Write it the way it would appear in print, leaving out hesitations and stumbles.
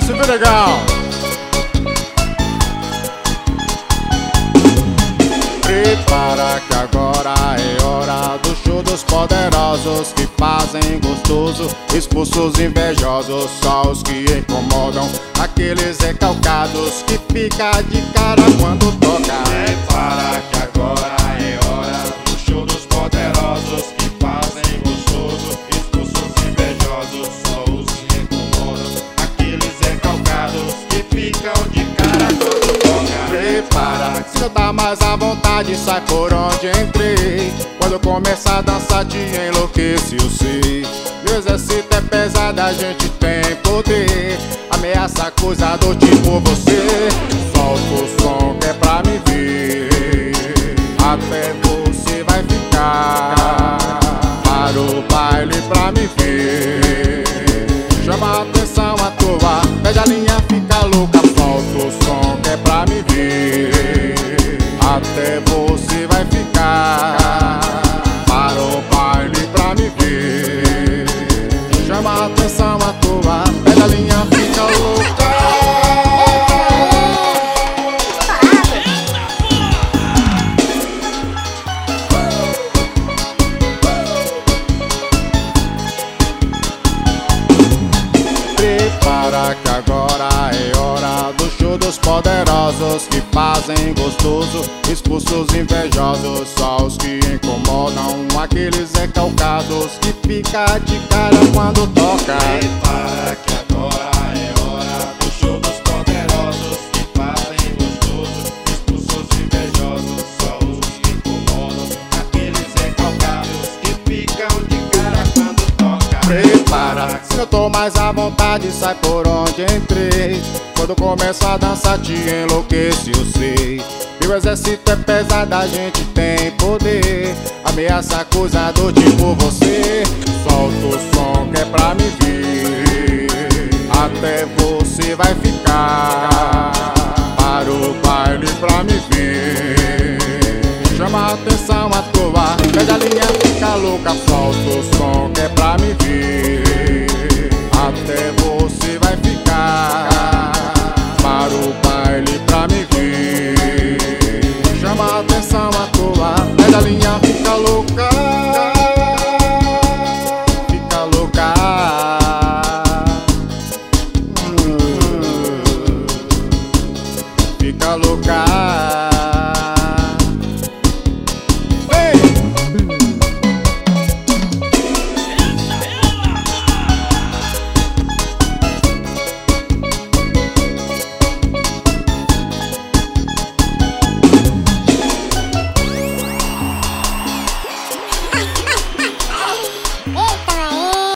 sucesso, viu, legal? Prepara que agora é hora do show dos poderosos que fazem gostoso, expulsos invejosos, só os que incomodam, aqueles recalcados que fica de cara quando toca. Prepara que agora é hora do show dos poderosos que fazem gostoso, expulsos invejosos, só os que incomodam, aqueles recalcados que ficam de cara quando toca. Prepara, se não tá mais à vontade, sai por onde entrei. Quando começar a dançar te enlouquece, eu sei. Meu exército é pesado, a gente tem poder. Ameaça coisa do tipo você. Solta o som que é pra me ver. Até você vai ficar. Para o baile pra me ver. Chama a atenção a tua, pede a linha, fica louca. Solta o som que é pra me ver. Até você vai ficar. Para o baile pra me ver. Chama a atenção a tua, pede a linha, fica louca. Prepara que agora é hora do show dos poderosos que fazem gostoso, expulsos invejosos, só os que incomodam, aqueles recalcados que fica de cara quando toca. Prepara que agora é hora do show dos poderosos que fazem gostoso, expulsos invejosos, só os que incomodam, aqueles recalcados que ficam de cara quando toca. Prepara, se eu tô mais à vontade, sai por onde entrei. Quando começo a dançar te enlouquece, eu sei. Meu exército é pesado, a gente tem poder. Ameaça coisa do tipo você. Solta o som que é pra me ver. Até você vai ficar. Para o baile pra me ver. Chama a atenção a tua, pede a linha, fica louca. Solta o som que é pra me ver. Até você vai ficar. Para o baile pra me ver. Chama a atenção a tua, pede a linha, fica louca.